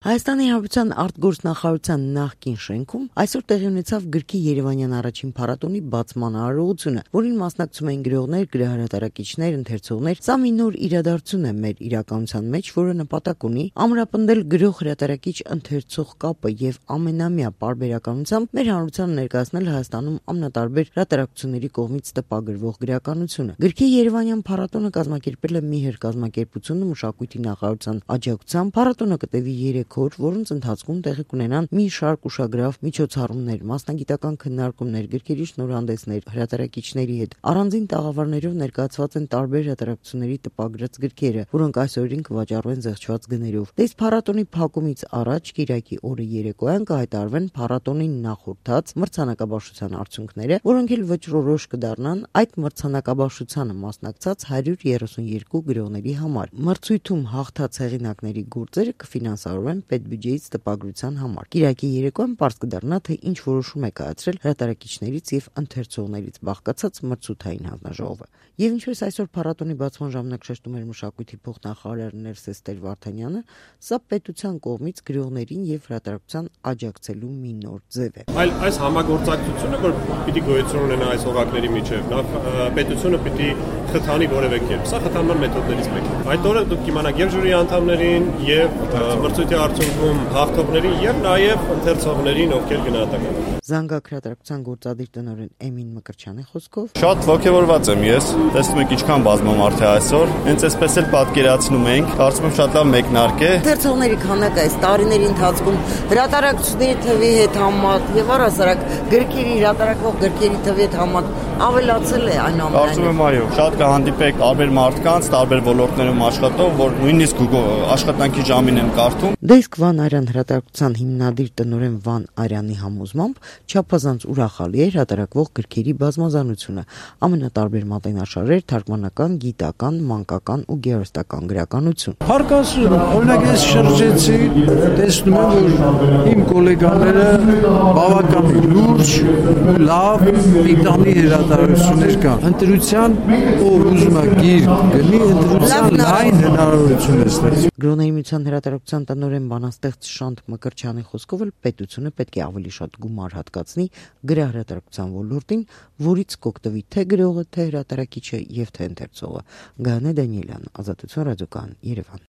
Հայաստանի Հանրապետության արտգործնախարարության նախկին շենքում այսօր տեղի ունեցավ գրքի Երևանյան առաջին փառատոնի բացման արարողությունը, որին մասնակցում էին գրողներ, գրահրատարակիչներ, ընթերցողներ։ Սա մի նոր իրադարձություն է մեր իրականության մեջ, որը նպատակ ունի ամրապնդել գրող-հրատարակիչ ընթերցող կապը եւ ամենամյա պարբերականությամբ մեր հանրությանը ներկայացնել Հայաստանում ամենատարբեր հրատարակությունների կողմից տպագրվող գրականությունը։ Գրքի Երևանյան փառատոնը կազմակերպել է Միհր կազմակերպությունը մշակույթի նախարարության աջակցությամբ։ Փառատոնը կտևի 3 օր, որոնց ընթացքում տեղի կունենան մի շարք ուշագրավ միջոցառումներ, մասնագիտական քննարկումներ, գրքերի շնորհանդեսներ, հրատարակիչների հետ։ Առանձին տաղավարներով ներկայացված են տարբեր հրատարակությունների տպագրած գրքերը, որոնք այսօրին կվաճառվեն զեղչված գներով։ Դες փառատոնի փակումից առաջ Կիրակի օրը երեկոյան կհայտարարվեն փառատոնին նախորդած մրցանակաբաշխության արդյունքները, որոնք էլ վճռորոշ կդառնան այդ մրցանակաբաշխությանը մասնակցած 132 գրողների համար։ Մրցույթում հաղթած հեղինակների գործերը կֆինանսավորվեն պետբյուջեից տպագրության համար։ Կիրակի երեկոյան պարզ կդառնա, թե ինչ որոշում է կայացրել հրատարակիչներից եւ ընթերցողներից բաղկացած մրցութային հանձնաժողովը։ Եվ ինչպես այսօր փառատոնի բացման ժամանակ շեշտում էր մշակույթի փոխնախարար Ներսես Վարդանյանը, սա պետության կողմից գրողներին եւ հրատարակության աջակցելու մի նոր ձև է։ Այլ այս համագործակցությունը, որ պիտի գոյություն ունենա այս օղակների միջև, նախ պետությունը պիտի խթանի որևէ կերպ։ Սա խթանման մեթոդներից մեկն է։ Այդ օրը դուք կիմանաք եւ ժյուրի անդամներին, եւ մրցույթի արդյունքում հաղթողներին եւ նաեւ ընթերցողներին, ովքեր գնահատական։ Զանգակ հրատարակության գործադիր տնօրեն Էմին Մկրտչյանի խոսքով. Շատ ողջավորված եմ ես։ Տեսնում եք ինչքան բազմամարդ է այսօր։ Հենց այսպես էլ պատկերացնում ենք, կարծում եմ շատ լավ մեկնարկ է։ Ընթերցողների քանակը այս տարիների ընթացքում հրատարակությունների թվի հետ համեմատ եւ առհասարակ գրքերի հրատարակվող գրքերի թվի հետ համեմատ ավելացել է այնուամենայնիվ։ Կարծում եմ այո, շատ կհանդիպեք տարբեր մարդկանց, տարբեր ոլորտներում աշխատող, որ նույնիսկ աշխատանքի ժամին են կարդում։ Դեսկ Վան Արյան հրատարակության հիմնադիր տնօրեն Վան Արյանի համոզմամբ չափազանց ուրախալի է հրատարակվող գրքերի բազմազանությունը, ամենատարբեր մատենաշարեր, թարգմանական, գիտական, մանկական ու գեղարվեստական գրականություն։ Հարկասում, օրինակ ես շրջեցի, տեսնում եմ, որ իմ գոլեգաները բավականին լուրջ, լավ, պիտանի հրատարակություններ կան։ Ընտրության ով ուզում է գիրք գնի, ընտրության լայն հնարավորություն է ստեղծում։ Գրողների միության հրատարակության տնօրեն բանաստեղծ Շանթ Մկրտչյանի խոսքով էլ պետությունը պետք է ավելի շատ գումար հատկացնի գրահրատարակության ոլորտին, որից կօգտվի թե գրողը, թե հրատարակիչը եւ թե ընթերցողը։ Գայանե Դանիելյան, Ազատություն ռադիոկայան, Երևան։